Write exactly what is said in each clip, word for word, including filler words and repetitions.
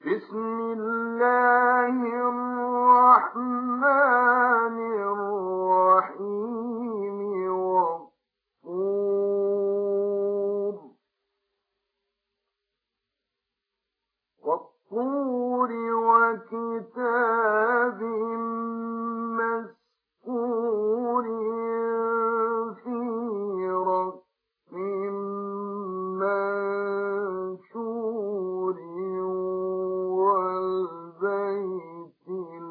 بسم الله الرحمن الرحيم والطور والطور وكتاب مسكور في رق منشور والبيت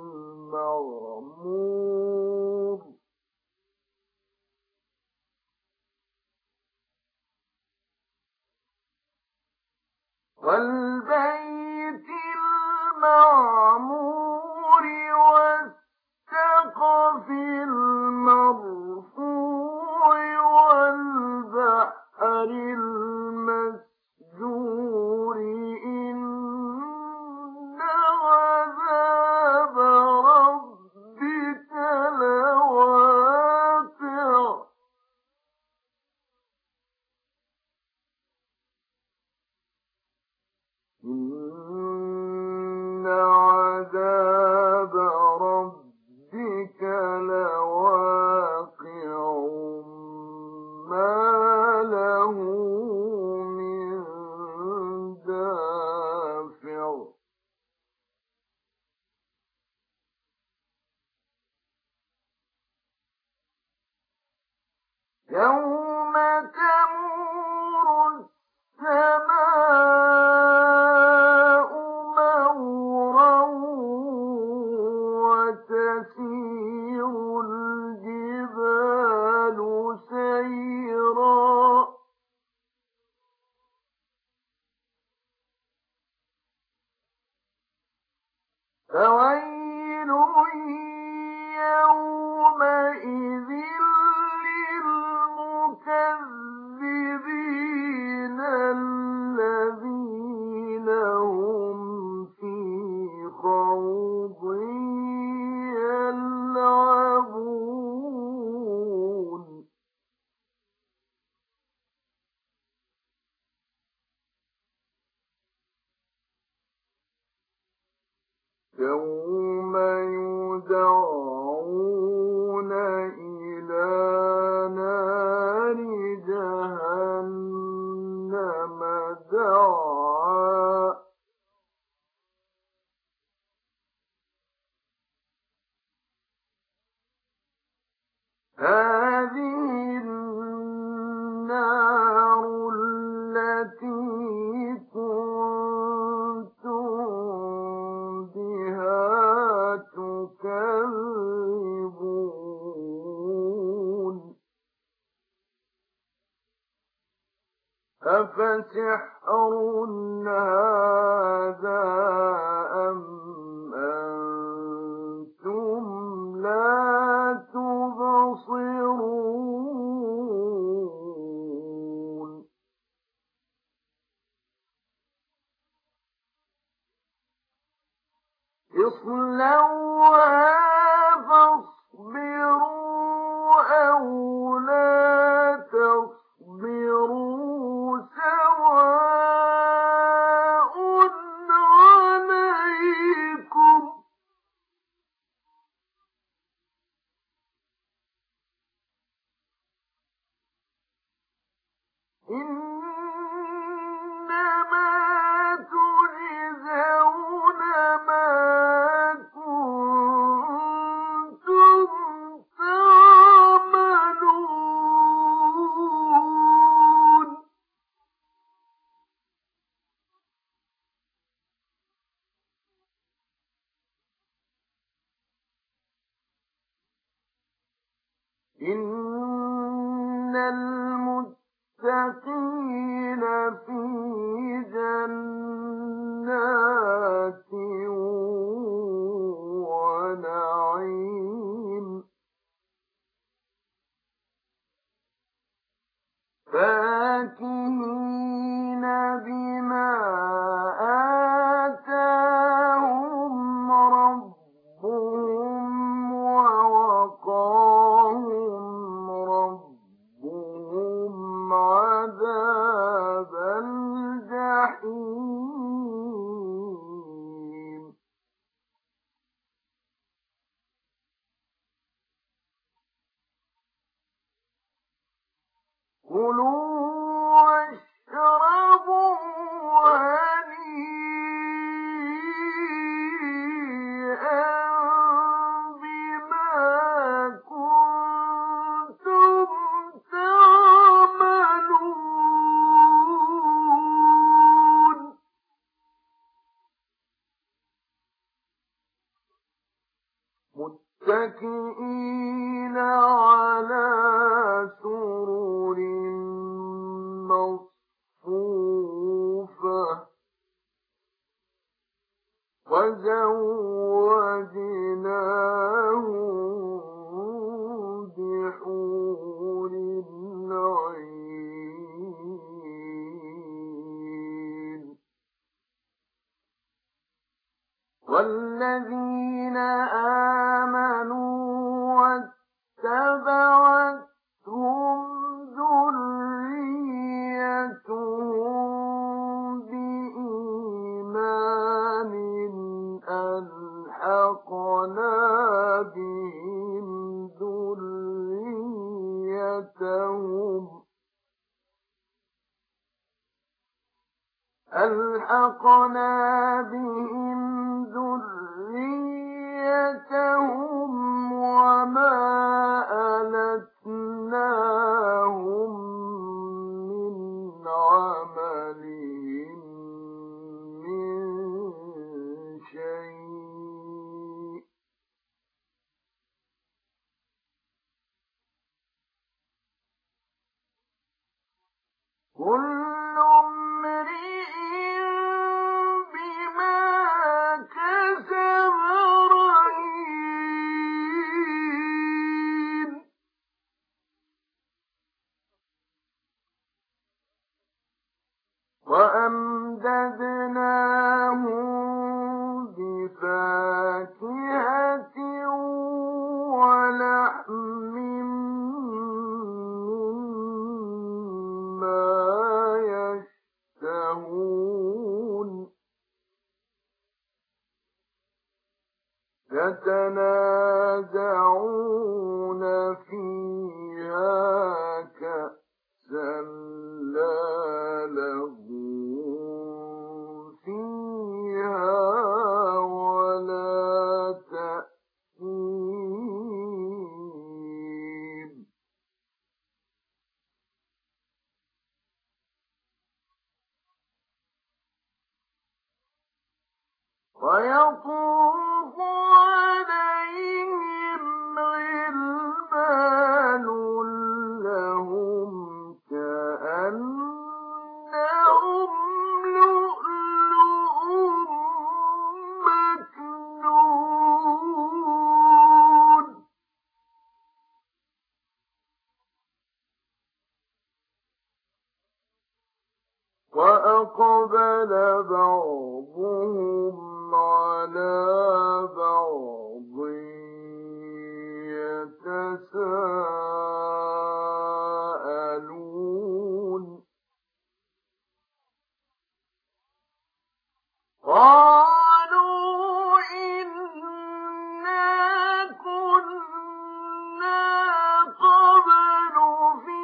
المعمور والبيت المعمور والسقف المرفوع والبحر المسجور إن عذاب ربك لواقع إن عذاب ربك لواقع ما له من دافع يوم تمور السماء مورا وتسير الجبال سيرا فويل يومئذ للمكذبين الذين هم في خوض يلعبون يوم يدعون إلى نار جهنم دعا هذه النار التي كنتم بها تكذبون أفسحر هذا أم أنتم لا تبصرون اصلوها فاصبروا أو لا تصبروا سواء عليكم إنما تجزون ما كنتم تعملون إن المتقين في جنات ونعيم فاكهين بما آتاهم ربهم ووقاهم ربهم عذاب كلوا واشربوا هنيئا بما كنتم تعملون متكئين على سرر مصفوفة وزوجناهم بحور عين والذين آمنوا واتبعتهم ذريتهم بإيمان ألحقنا بهم ذريتهم ألحقنا بهم ذريتهم وما ألتناهم من عملهم من شيء كل امرئ بما كسب رهين وأمددناهم بفاكهة ولحم مما يشتهون يتنازعون فيها كأسا لا لغو فيها ولا تأثيم ويطوف عليهم غلمان لهم كأنهم لؤلؤ مكنون وأقبل بعضهم على بعض يتساءلون قالوا إنا كنا قبل في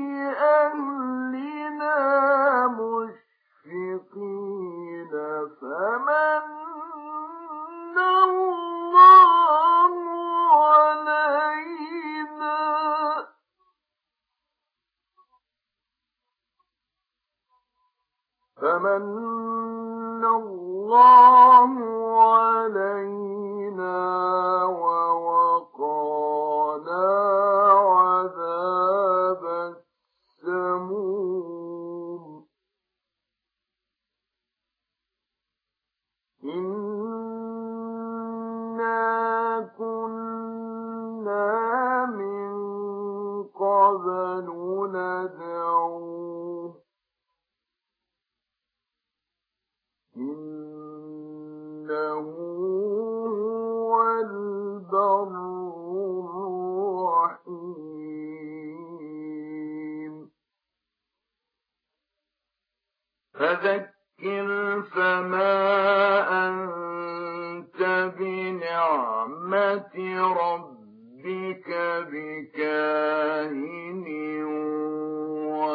أهلنا مشفقين فمن الله علينا فمن الله علينا ووقانا عذاب السموم إنا كنا من قبل ندعوه إنه هو البر الرحيم فذكر فما أنت بنعمة ربك بكاهن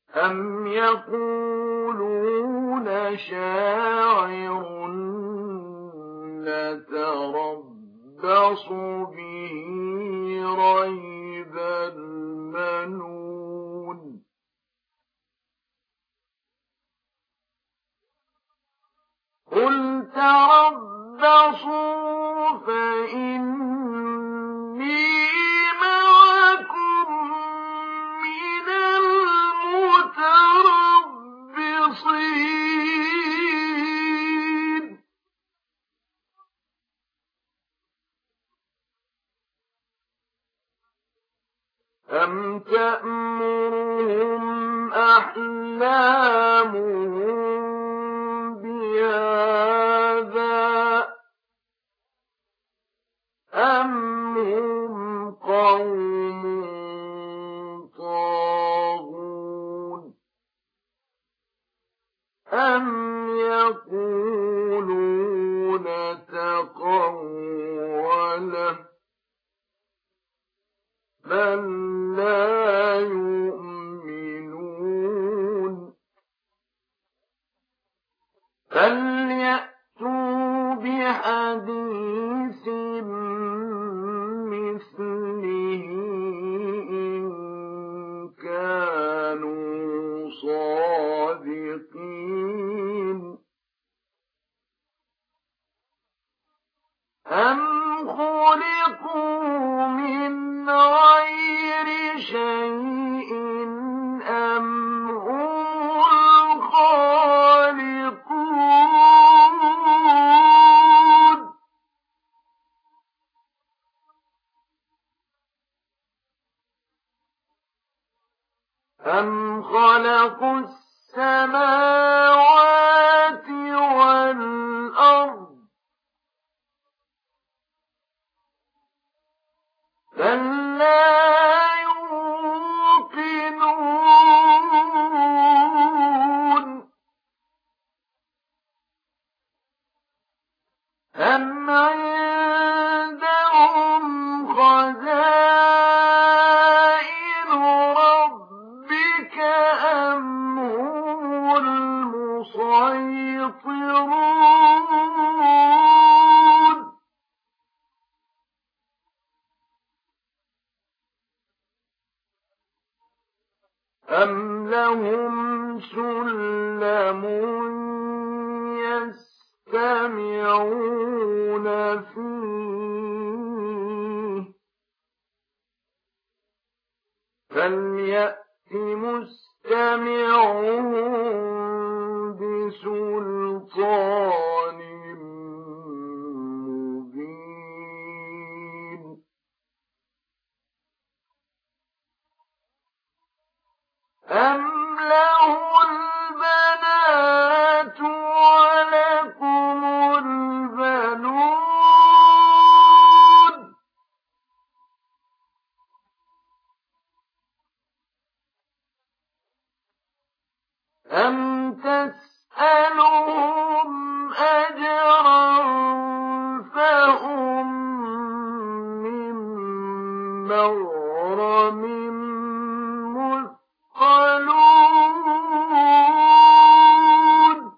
أم يقولون شاعر نتربص به ريب المنون قل تربصوا فإني معكم من المتربصين أم تأمرهم أحلامهم بهذا أم هم قوم طاغون أم يقولون تقوله بل لا يؤمنون فليأتوا بحديث مثله إن كانوا صادقين أم خلقوا من غير شيء أم هم الخالقون أم خلقوا السماوات والأرض بل لا يوقنون أم عندهم خزائن ربك أم هم المسيطرون أم لهم سلم يستمعون فيه فليأت مستمعهم بسلطان مبين أم له البنات ولكم البنون أم تسألهم أجرا فهم من مغرم مثقلون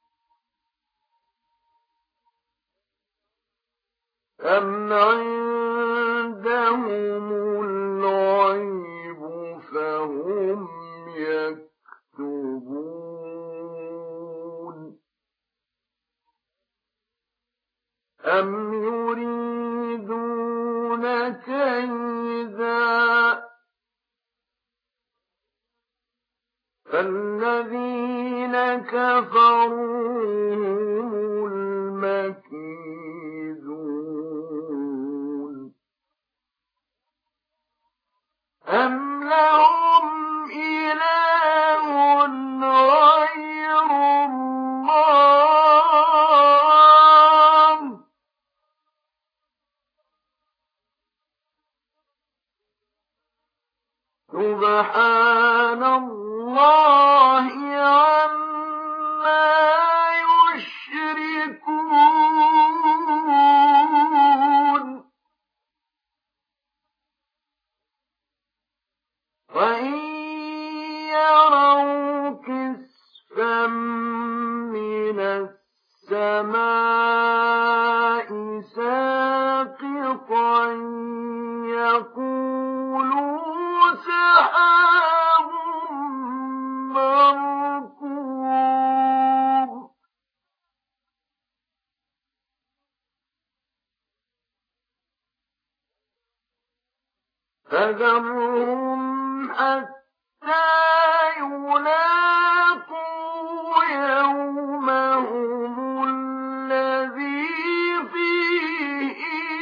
أم عندهم الغيب فهم يكتبون أم يريدون كيدا فالذين كفروا هم المكيدون أم لهم إله غير الله سبحان الله عما يشركون فذرهم حتى يلاقوا يومهم الذي فيه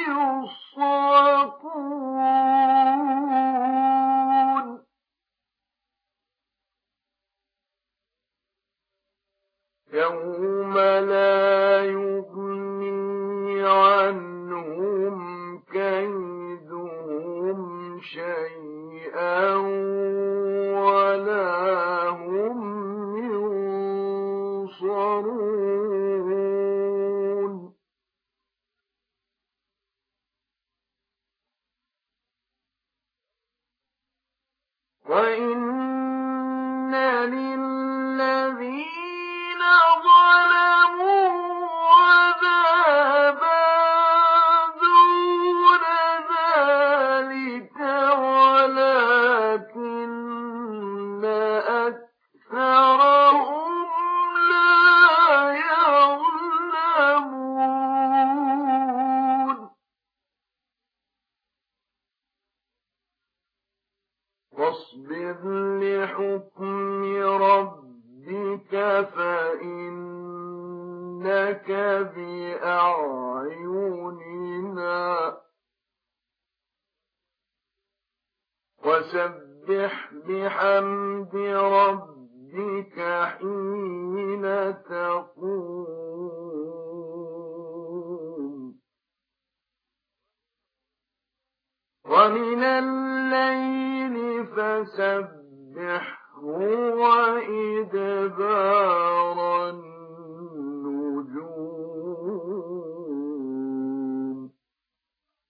يصعقون يوم لا يغني عنهم كيدهم شيئا ولا هم ينصرون وإن للذين ظلموا عذابا دون ذلك ولكن أكثرهم لا يعلمون واصبر لحكم ربك فإنك بأعيننا وسبح بحمد ربك حين تقوم ومن الليل فسبحه وإدبار